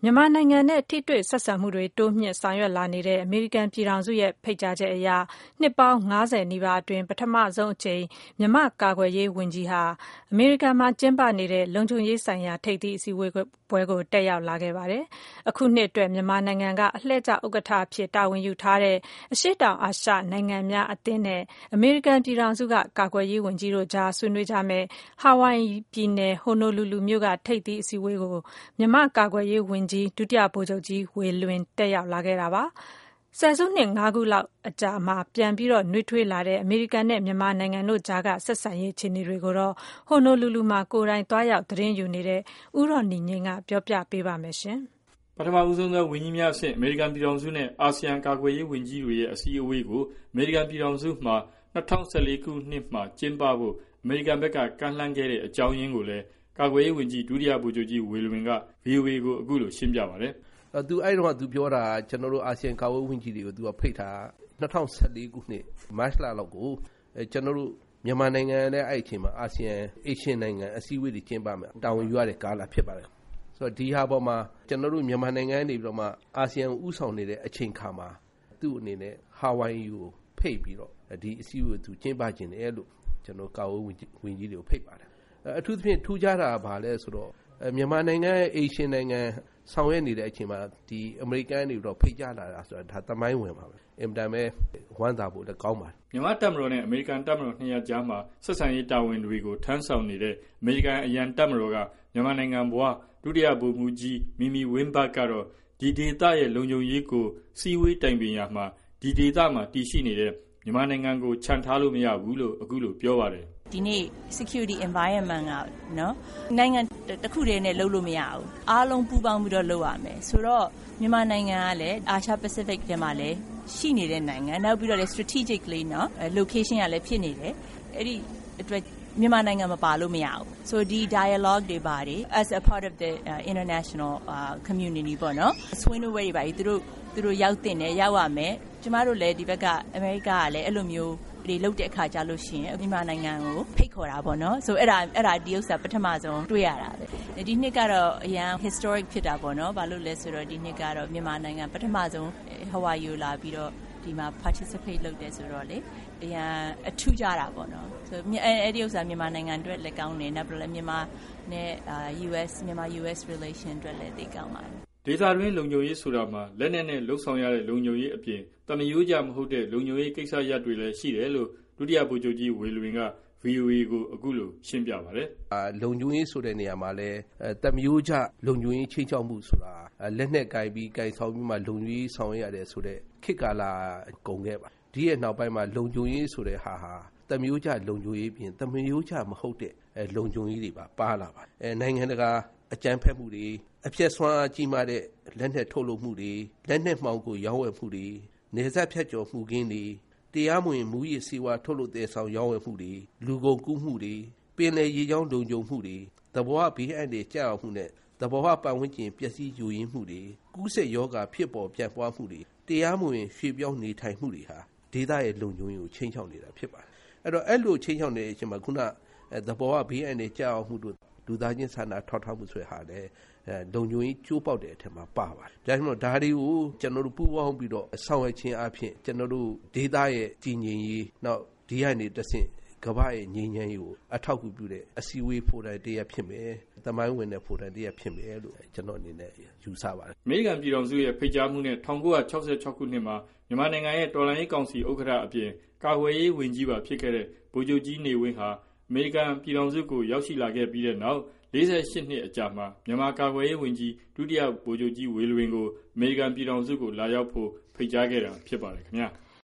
မြန်မာနိုင်ငံနဲ့ထိတွေ့ဆက်ဆံမှုတွေတိုးမြှင့်ဆောင်ရွက်လာနေတဲ့အမေရိကန်ပြည်ထောင်စုရဲ့ဖိတ်ကြားချက်အရနှစ်ပေါင်း50နီးပါးအတွင်းပထမဆုံးအကြိမ်မြန်မာကာကွယ်ရေးဝန်ကြီးဟာအမေရိကန်မှာကျင်းပနေတဲ့လုံခြုံရေးဆိုင်ရာထိပ်သီးအစည်းအဝေးပွဲကိုတက်ရောက်လာခဲ့ပါတယ်။အခုနှစ်အတွက်မြန်မာနိုင်ငံကအလှည့်ကျဥက္ကဋ္ဌအဖြစ်တာဝန်ယူထားတဲ့အရှေ့တောင်အာရှနိုင်ငံများအသင်းနဲ့အမေရိကန်ပြည်ထောင်စုကကာကွယ်ရေးဝန်ကြီးတို့ကြားဆွေးနွေးကြမယ့်ဟာဝိုင်ယီပြည်နယ်ဟိုနိုလူလူမြို့ကထိပ်သီးအစည်းအဝေးကိုမြန်မာကာကွယ်ရေးဝန်ကြီးဒုတိယဗိုလ်ချုပ်ကြီးဝေလွင်တက်ရောက်လာခဲ့တာပါ။ဆယ်စုနှစ်5ခုလောက်အကြာမှာပြန်ပြီးနှွေးထွေးလာတဲ့အမေရိကန်နဲ့မြန်မာနိုင်ငံတို့ကြားကဆက်ဆံရေးအခြေအနေတွေကိုတော့ဟိုနိုလူလူမှာကိုယ်တိုင်သွားရောက်သတင်းယူနေတဲ့ဦးရော်နီငိမ့်ကပြောပြပေးပါမယ်ရှင်။ပထမဦးဆုံးသောဝန်ကြီးများအဆင့်အမေရိကန်ပြည်ထောင်စုနဲ့အာဆီယံကာကွယ်ရေးဝန်ကြီးတွေရဲ့အစည်းအဝေးကိုအမေရိကန်ပြည်ထောင်စုမှာ2014ခုနှစ်မှာကျင်းပဖို့အမေရိကန်ဘက်ကကမ်းလှမ်းခဲ့တဲ့အကြောင်းရင်းကိုလည်းကာကွယ်ရေးဝန်ကြီးဒုတိယဗိုလ်ချုပ်ကြီးဝေလွင်က VOA ကိုအခုလိုရှင်းပြပါတယ်။သူအဲ့တော့သူပြောတာကျွန်တော်တို့အာဆီယံကာကွယ်ရေးဝန်ကြီးတွေကိုသူကဖိတ်ထား2014ခုနှစ်မတ်လလောက်ကိုကျွန်တော်တို့မြန်မာနိုင်ငံနဲ့အဲ့အချိန်မှာအာဆီယံအေရှင်းနိုင်ငံအစည်းအဝေးတွေကျင်းပမယ်တာဝန်ယူရတဲ့ကာလဖြစ်ပါတယ်။ဆိုတော့ဒီဟာပေါ်မှာကျွန်တော်တို့မြန်မာနိုင်ငံနေပြီးတော့မှအာဆီယံဥဆောင်နေတဲ့အချိန်ခါမှာသူ့အနေနဲ့ဟာဝိုင်ယီကိုဖိတ်ပြီးတော့ဒီအစည်းအဝေးကိုသူကျင်းပခြင်းတယ်လို့ကျွန်တော်ကာကွယ်ရေးဝန်ကြီးတွေကိုဖိတ်ပါတယ်။အထူးသဖြင့်ထူးခြားတာဘာလဲဆိုတော့မြန်မာနိုင်ငံအေရှင်းနိုင်ငံဆောင်ရွက်နေတဲ့အချိန်မှာဒီအမေရိကန်တွေတော့ဖိတ်ကြားလာတာဆိုတာဒါသမိုင်းဝင်ပါပဲအင်မတန်ပဲဝမ်းသာဖို့လည်းကောင်းပါတယ်မြန်မာတပ်မတော်နဲ့အမေရိကန်တပ်မတော်နှစ်ရပ်ကြားမှာဆက်ဆံရေးတာဝန်တွေကိုထမ်းဆောင်နေတဲ့အမေရိကန်အရန်တပ်မတော်ကမြန်မာနိုင်ငံဘဝဒုတိယဗိုလ်မှူးကြီးမီမီဝင်းဘတ်ကတော့ဒီဒေသရဲ့လုံခြုံရေးကိုစီဝေးတိုင်ပင်ရမှာဒီဒေသမှာတည်ရှိနေတဲ့မြန်မာနိုင်ငံကိုခြံထားလို့မရဘူးလို့အခုလိုပြောပါတယ်ဒီနေ့ security environment ကနော်နိုင်ငံတစ်ခုတည်းနဲ့လုပ်လို့မရဘူးအားလုံးပူးပေါင်းပြီးတော့လုပ်ရမယ်ဆိုတော့မြန်မာနိုင်ငံကလည်းအာရှ Pacific ထဲမှာလည်းရှိနေတဲ့နိုင်ငံနောက်ပြီးတော့လည်း strategically နော် location ကလည်းဖြစ်နေတယ်အဲ့ဒီအတွက်မြန်မာနိုင်ငံမပါလို့မရဘူးဆိုဒီ dialogue တွေပါတယ် as a part of the international community ပေါ့နော်ဆွေးနွေးပွဲတွေပါသူတို့ရောက်တင်တယ်ရောက်ရမယ်ကျမတို့လည်းဒီဘက်ကအမေရိကကလည်းအဲ့လိုမျိုးတွေလုပ်တဲ့အခါကြလို့ရှိရင်မြန်မာနိုင်ငံကိုဖိတ်ခေါ်တာပေါ့နော်ဆိုအဲ့ဒါဒီဥစ္စာပထမဆုံးတွေ့ရတာပဲဒီနှစ်ကတော့အရန် historic ဖြစ်တာပေါ့နော်ဘာလို့လဲဆိုတော့ဒီနှစ်ကတော့မြန်မာနိုင်ငံပထမဆုံးဟဝိုင်ယီလာပြီးတော့ဒီမှာ participate လုပ်တယ်ဆိုတော့လေအရန်အထူးကြတာပေါ့နော်ဆိုအဲ့ဒီဥစ္စာမြန်မာနိုင်ငံအတွက်လည်းကောင်းတယ်နောက်ပြီးလည်းမြန်မာနဲ့US relation အတွက်လည်းသိကောင်းပါတယ်ဒေသတွင်းလုံခြုံရေးဆိုတာမှာလက်နက်နဲ့လှုပ်ဆောင်ရတဲ့လုံခြုံရေးအပြင်တမယိုးကြမဟုတ်တဲ့လုံခြုံရေးကိစ္စရပ်တွေလည်းရှိတယ်လို့ဒုတိယဗိုလ်ချုပ်ကြီးဝေလွင်က VOA ကိုအခုလိုရှင်းပြပါတယ်လုံခြုံရေးဆိုတဲ့နေရာမှာလည်းတမယိုးကြလုံခြုံရေးချိန်ချောက်မှုဆိုတာလက်နက်ကင်ပြီးကင်ဆောင်ပြီးမှလုံခြုံရေးဆောင်ရတယ်ဆိုတဲ့ခေတ်ကာလကုန်ခဲ့ပါဒီရဲ့နောက်ပိုင်းမှာလုံခြုံရေးဆိုတဲ့ဟာတမယိုးကြလုံခြုံရေးပြင်တမယိုးကြမဟုတ်တဲ့လုံခြုံရေးတွေပါလာပါနိုင်ငံတကာအကြမ်းဖက်မှုတွေအပြည့်စွမ်းကြီးမားတဲ့လက်နက်ထုတ်လုပ်မှုတွေလက်နက်မှောင်ကိုရောင်းဝယ်မှုတွေနေဆက်ဖြတ်ကျော်မှုကင်းတွေတရားမဝင်မူရစ်စေဝါထုတ်လုပ်တဲ့ဆောင်ရောင်းဝယ်မှုတွေလူကုန်ကူးမှုတွေပင်လယ်ရေကြောင်းလုံခြုံမှုတွေသဘောဝဘေးအန္တရာယ်ကြောက်မှုနဲ့သဘောဝပတ်ဝန်းကျင်ပျက်စီးယူရင်းမှုတွေကူးစက်ရောဂါဖြစ်ပေါ်ပြန့်ပွားမှုတွေတရားမဝင်ရွှေ့ပြောင်းနေထိုင်မှုတွေဟာဒေသရဲ့လုံခြုံရေးကိုချိန်ချောက်နေတာဖြစ်ပါတယ်အဲ့လိုချိန်ချောက်နေတဲ့အချိန်မှာခုနသဘောဝဘေးအန္တရာယ်ကြောက်မှုတို့လူသားချင်းစာနာထောက်ထားမှုဆိုတဲ့ဟာလည်းလုံခြုံရေးကျိုးပေါက်တဲ့အထက်မှာပါပါတယ်ဒါကြောင့်ဒါတွေကိုကျွန်တော်တို့ပူးပေါင်းပြီးတော့ဆောင်ရွက်ခြင်းအပြင်ကျွန်တော်တို့ဒေသရဲ့ကြည်ငြိမ်ရေးနောက်ဒီကနေတဆင့်ကမ္ဘာရဲ့ငြိမ်းချမ်းရေးကိုအထောက်အကူပြုတဲ့အစည်းအဝေးဖိုရမ်တရားဖြစ်မယ်သမိုင်းဝင်တဲ့ဖိုရမ်တရားဖြစ်မယ်လို့ကျွန်တော်အနေနဲ့ယူဆပါတယ်အမေရိကန်ပြည်ထောင်စုရဲ့ဖိတ်ကြားမှုနဲ့1966ခုနှစ်မှာမြန်မာနိုင်ငံရဲ့တော်လှန်ရေးကောင်စီဥက္ကဋ္ဌအပြင်ကာကွယ်ရေးဝန်ကြီးပါဖြစ်ခဲ့တဲ့ဗိုလ်ချုပ်ကြီးနေဝင်းဟာအမေရိကန်ပြည်ထောင်စုကိုရောက်ရှိလာခဲ့ပြီးတဲ့နောက်48နှစ်အကြာမှာမြန်မာကာကွယ်ရေးဝန်ကြီးဒုတိယဗိုလ်ချုပ်ကြီးဝေလွင်ကိုအမေရိကန်ပြည်ထောင်စုကိုလာရောက်ဖို့ဖိတ်ကြားခဲ့တာဖြစ်ပါတယ်ခင်ဗျာ